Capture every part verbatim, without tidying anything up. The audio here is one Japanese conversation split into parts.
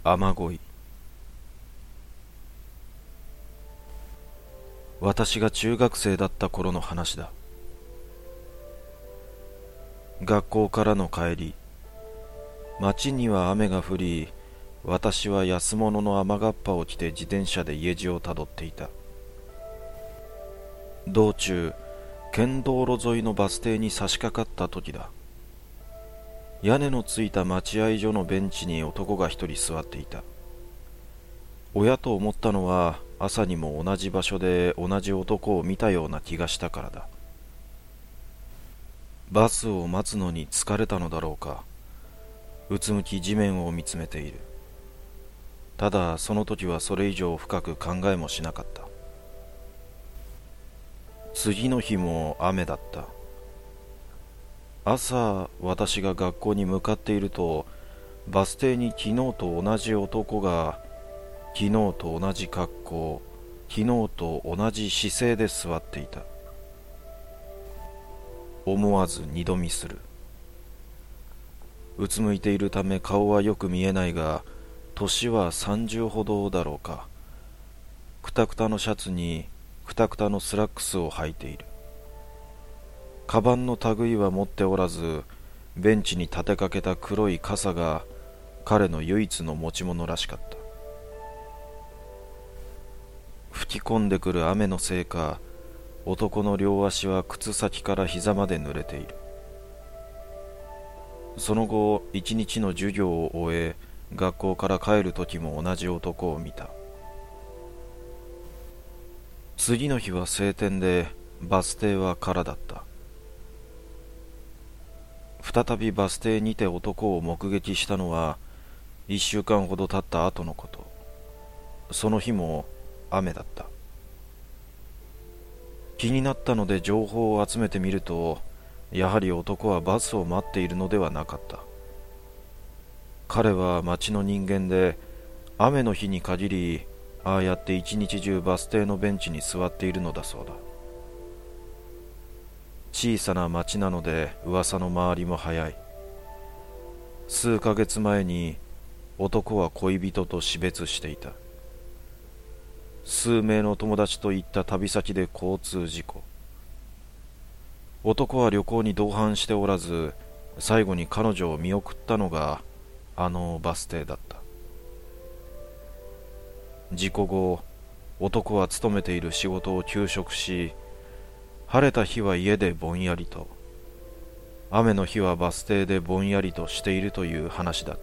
雨乞い。私が中学生だった頃の話だ。学校からの帰り、街には雨が降り、私は安物の雨がっぱを着て自転車で家路をたどっていた。道中、県道路沿いのバス停に差し掛かった時だ。屋根のついた待合所のベンチに男が一人座っていた。親と思ったのは、朝にも同じ場所で同じ男を見たような気がしたからだ。バスを待つのに疲れたのだろうか。うつむき地面を見つめている。ただその時はそれ以上深く考えもしなかった。次の日も雨だった。朝、私が学校に向かっていると、バス停に昨日と同じ男が、昨日と同じ格好、昨日と同じ姿勢で座っていた。思わず二度見する。うつむいているため顔はよく見えないが、年は三十ほどだろうか。くたくたのシャツにくたくたのスラックスを履いている。カバンの類は持っておらず、ベンチに立てかけた黒い傘が彼の唯一の持ち物らしかった。吹き込んでくる雨のせいか、男の両足は靴先から膝まで濡れている。その後、一日の授業を終え、学校から帰る時も同じ男を見た。次の日は晴天で、バス停は空だった。再びバス停にて男を目撃したのは、一週間ほど経った後のこと。その日も雨だった。気になったので情報を集めてみると、やはり男はバスを待っているのではなかった。彼は町の人間で、雨の日に限り、ああやって一日中バス停のベンチに座っているのだそうだ。小さな町なので噂の回りも早い。数ヶ月前に男は恋人と死別していた。数名の友達と行った旅先で交通事故。男は旅行に同伴しておらず、最後に彼女を見送ったのがあのバス停だった。事故後、男は勤めている仕事を休職し、晴れた日は家でぼんやりと、雨の日はバス停でぼんやりとしているという話だった。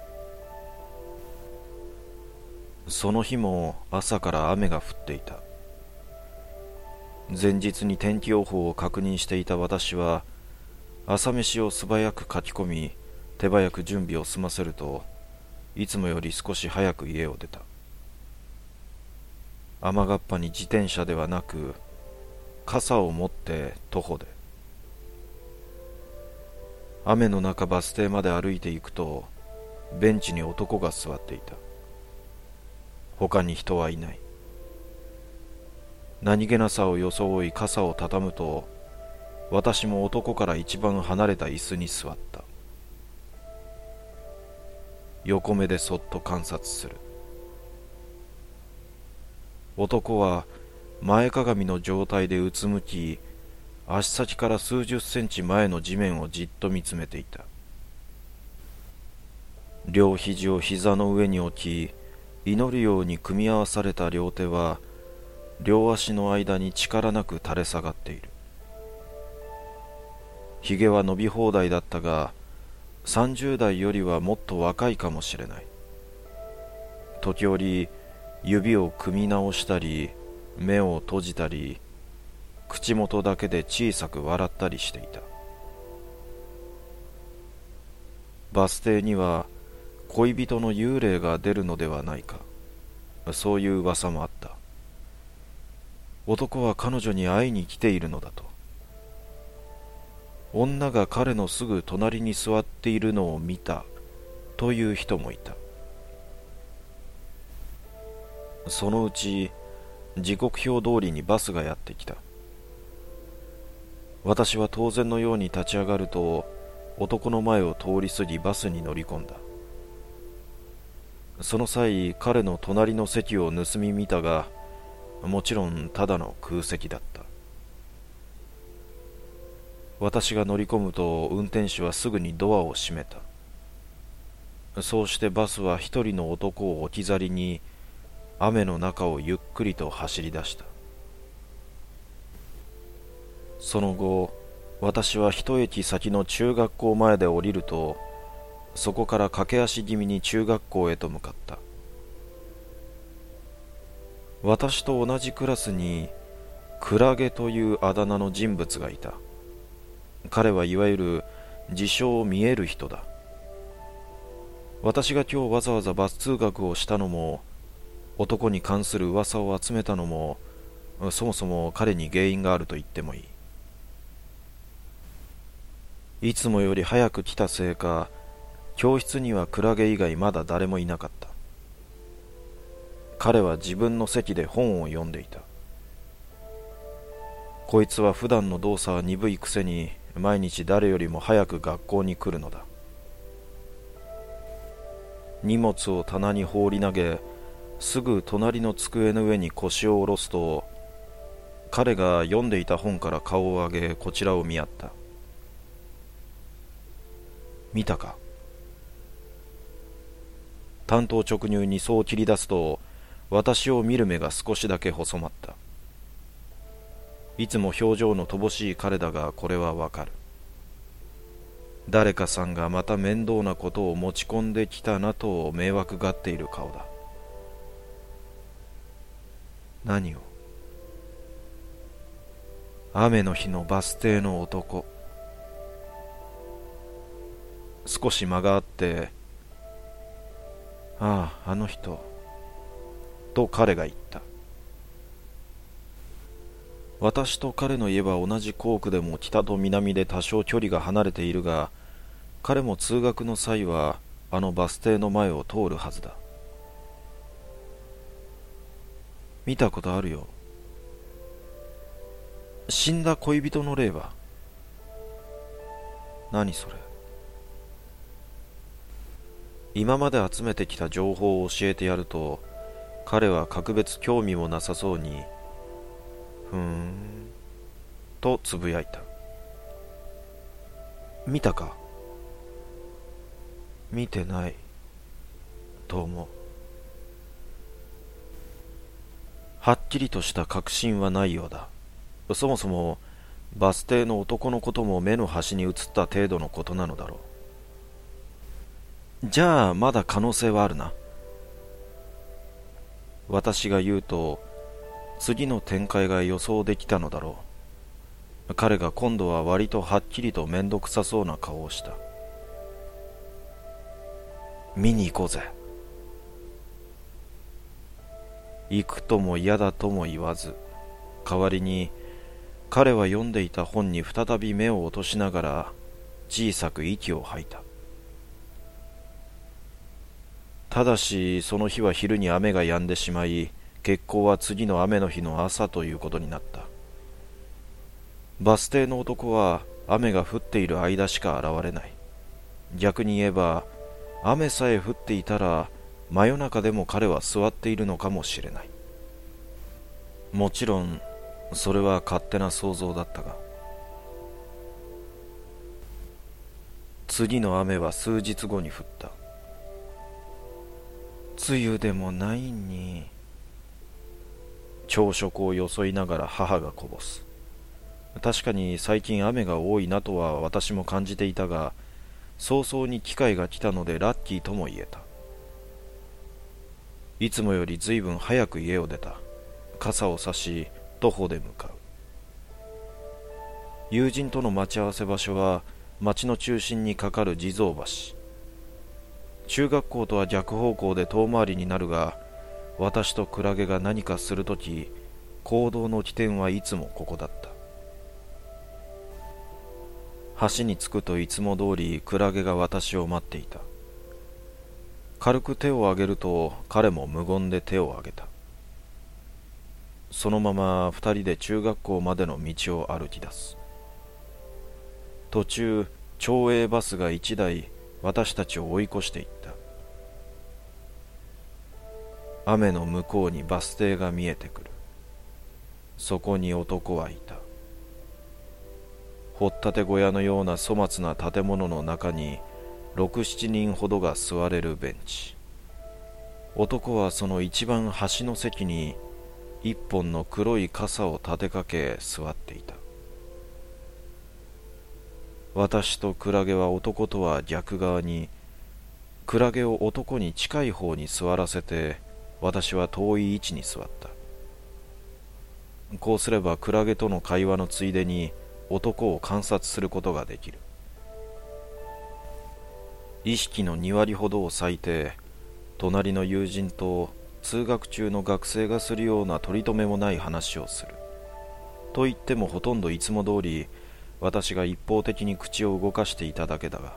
その日も朝から雨が降っていた。前日に天気予報を確認していた私は、朝飯を素早く書き込み、手早く準備を済ませると、いつもより少し早く家を出た。雨がっぱに自転車ではなく、傘を持って徒歩で。雨の中バス停まで歩いていくと、ベンチに男が座っていた。他に人はいない。何気なさを装い傘を畳むと、私も男から一番離れた椅子に座った。横目でそっと観察する。男は前かがみの状態でうつむき、足先から数十センチ前の地面をじっと見つめていた。両肘を膝の上に置き、祈るように組み合わされた両手は、両足の間に力なく垂れ下がっている。ひげは伸び放題だったが、さんじゅう代よりはもっと若いかもしれない。時折、指を組み直したり、目を閉じたり、口元だけで小さく笑ったりしていた。バス停には恋人の幽霊が出るのではないか、そういう噂もあった。男は彼女に会いに来ているのだと。女が彼のすぐ隣に座っているのを見たという人もいた。そのうち時刻表通りにバスがやってきた。私は当然のように立ち上がると、男の前を通り過ぎバスに乗り込んだ。 その際彼の隣の席を盗み見たが、もちろんただの空席だった。私が乗り込むと運転手はすぐにドアを閉めた。そうしてバスは一人の男を置き去りに雨の中をゆっくりと走り出した。その後、私は一駅先の中学校前で降りると、そこから駆け足気味に中学校へと向かった。私と同じクラスにクラゲというあだ名の人物がいた。彼はいわゆる自称見える人だ。私が今日わざわざバス通学をしたのも、男に関する噂を集めたのも、そもそも彼に原因があると言ってもいい。いつもより早く来たせいか、教室にはクラゲ以外まだ誰もいなかった。彼は自分の席で本を読んでいた。こいつは普段の動作は鈍いくせに毎日誰よりも早く学校に来るのだ。荷物を棚に放り投げ、すぐ隣の机の上に腰を下ろすと、彼が読んでいた本から顔を上げこちらを見合った。見たか。単刀直入にそう切り出すと、私を見る目が少しだけ細まった。いつも表情の乏しい彼だが、これはわかる。誰かさんがまた面倒なことを持ち込んできたなと迷惑がっている顔だ。何を？雨の日のバス停の男。少し間があって、ああ、あの人、と彼が言った。私と彼の家は同じ校区でも北と南で多少距離が離れているが、彼も通学の際はあのバス停の前を通るはずだ。見たことあるよ。死んだ恋人の霊は？何それ？今まで集めてきた情報を教えてやると、彼は格別興味もなさそうに、ふーん、とつぶやいた。見たか？見てない、と思う。はっきりとした確信はないようだ。そもそも、バス停の男のことも目の端に映った程度のことなのだろう。じゃあ、まだ可能性はあるな。私が言うと、次の展開が予想できたのだろう。彼が今度は割とはっきりとめんどくさそうな顔をした。見に行こうぜ。行くとも嫌だとも言わず、代わりに彼は読んでいた本に再び目を落としながら小さく息を吐いた。ただしその日は昼に雨が止んでしまい、決行は次の雨の日の朝ということになった。バス停の男は雨が降っている間しか現れない。逆に言えば、雨さえ降っていたら真夜中でも彼は座っているのかもしれない。もちろんそれは勝手な想像だったが、次の雨は数日後に降った。梅雨でもないに。朝食をよそいながら母がこぼす。確かに最近雨が多いなとは私も感じていたが、早々に機会が来たのでラッキーとも言えた。いつもより随分早く家を出た。傘を差し徒歩で向かう。友人との待ち合わせ場所は町の中心にかかる地蔵橋。中学校とは逆方向で遠回りになるが、私とクラゲが何かするとき、行動の起点はいつもここだった。橋に着くといつも通りクラゲが私を待っていた。軽く手を挙げると彼も無言で手を挙げた。そのまま二人で中学校までの道を歩き出す。途中、町営バスが一台私たちを追い越していった。 雨の向こうにバス停が見えてくる。そこに男はいた。掘ったて小屋のような粗末な建物の中に六七人ほどが座れるベンチ。男はその一番端の席に一本の黒い傘を立てかけ座っていた。私とクラゲは男とは逆側に、クラゲを男に近い方に座らせて、私は遠い位置に座った。こうすればクラゲとの会話のついでに男を観察することができる。意識のに割ほどを割いて、隣の友人と通学中の学生がするような取り留めもない話をする。と言ってもほとんどいつも通り、私が一方的に口を動かしていただけだが、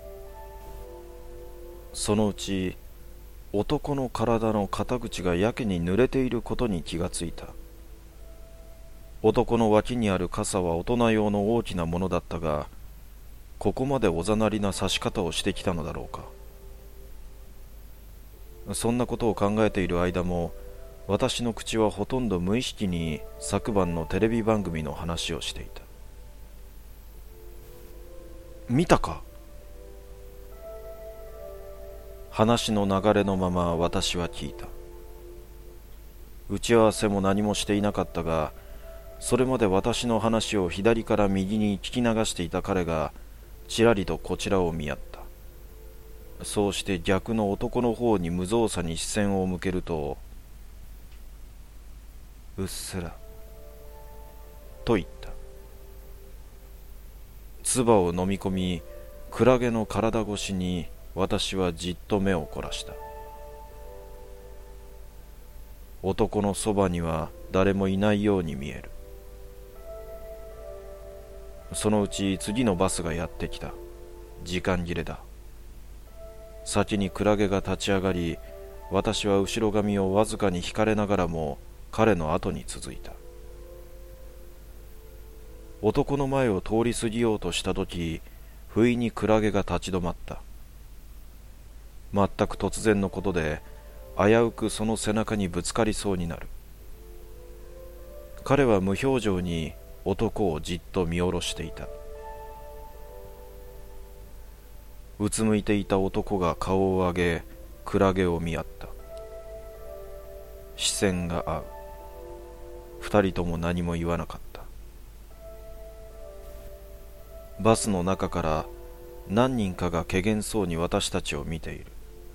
そのうち男の体の肩口がやけに濡れていることに気がついた。男の脇にある傘は大人用の大きなものだったが、ここまでおざなりな差し方をしてきたのだろうか。そんなことを考えている間も、私の口はほとんど無意識に昨晩のテレビ番組の話をしていた。見たか？話の流れのまま私は聞いた。打ち合わせも何もしていなかったが、それまで私の話を左から右に聞き流していた彼がちらりとこちらを見合った。そうして逆の男の方に無造作に視線を向けると、うっすらと言った。唾を飲み込み、クラゲの体越しに私はじっと目を凝らした。男のそばには誰もいないように見える。そのうち次のバスがやってきた。時間切れだ。先にクラゲが立ち上がり、私は後ろ髪をわずかに引かれながらも彼の後に続いた。男の前を通り過ぎようとしたとき、不意にクラゲが立ち止まった。全く突然のことで、危うくその背中にぶつかりそうになる。彼は無表情に男をじっと見下ろしていた。うつむいていた男が顔を上げ、クラゲを見合った。視線が合う。二人とも何も言わなかった。バスの中から何人かが怪げそうに私たちを見ている。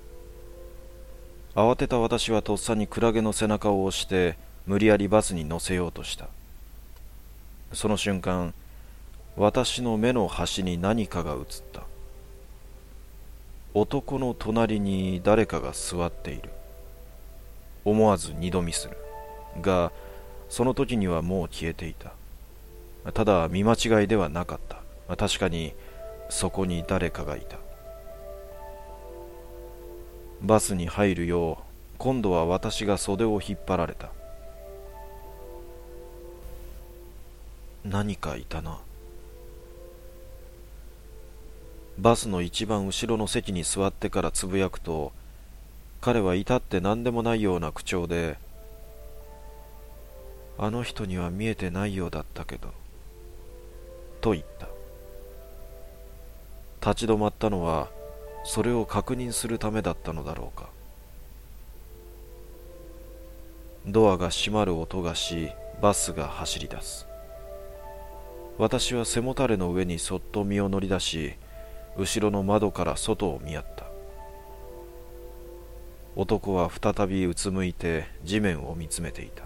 慌てた私はとっさにクラゲの背中を押して無理やりバスに乗せようとした。その瞬間、私の目の端に何かが映った。男の隣に誰かが座っている。思わず二度見する。が、その時にはもう消えていた。ただ見間違いではなかった。確かにそこに誰かがいた。バスに入るよう今度は私が袖を引っ張られた。何かいたな。バスの一番後ろの席に座ってからつぶやくと、彼は至って何でもないような口調で、あの人には見えてないようだったけど、と言った。立ち止まったのはそれを確認するためだったのだろうか。ドアが閉まる音がし、バスが走り出す。私は背もたれの上にそっと身を乗り出し、後ろの窓から外を見合った。男は再びうつむいて地面を見つめていた。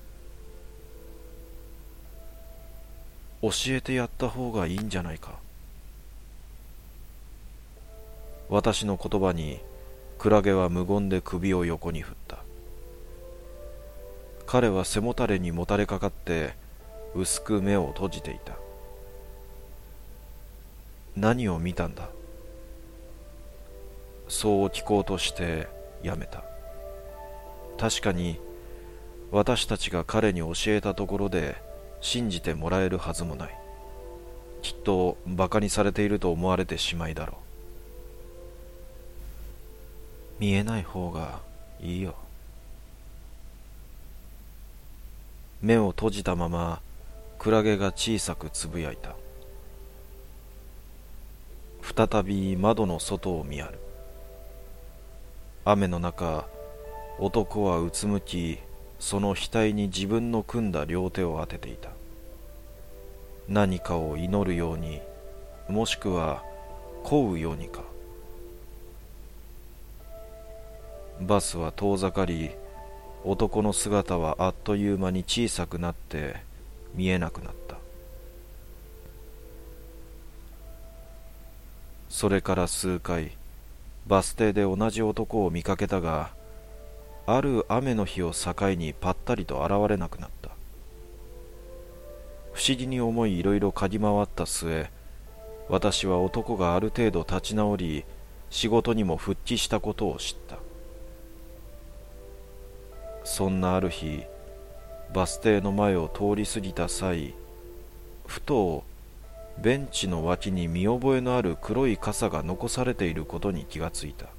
教えてやった方がいいんじゃないか。私の言葉にクラゲは無言で首を横に振った。彼は背もたれにもたれかかって薄く目を閉じていた。何を見たんだ。そう聞こうとしてやめた。確かに私たちが彼に教えたところで信じてもらえるはずもない。きっとバカにされていると思われてしまいだろう。見えない方がいいよ。 目を閉じたままクラゲが小さくつぶやいた。再び窓の外を見やる。雨の中、男はうつむき、その額に自分の組んだ両手を当てていた。何かを祈るように、もしくは乞うようにか。バスは遠ざかり、男の姿はあっという間に小さくなって見えなくなった。それから数回、バス停で同じ男を見かけたが、ある雨の日を境にぱったりと現れなくなった。不思議に思いいろいろ嗅ぎ回った末、私は男がある程度立ち直り、仕事にも復帰したことを知った。そんなある日、バス停の前を通り過ぎた際、ふとベンチの脇に見覚えのある黒い傘が残されていることに気がついた。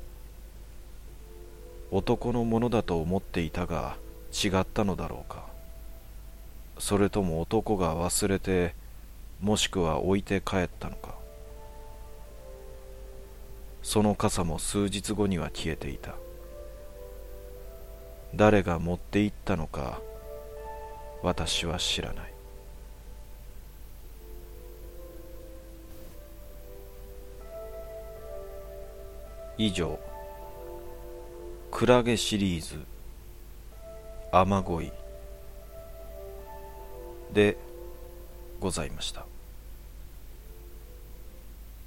男のものだと思っていたが違ったのだろうか。それとも男が忘れて、もしくは置いて帰ったのか。その傘も数日後には消えていた。誰が持って行ったのか、私は知らない。以上、クラゲシリーズ雨乞いでございました。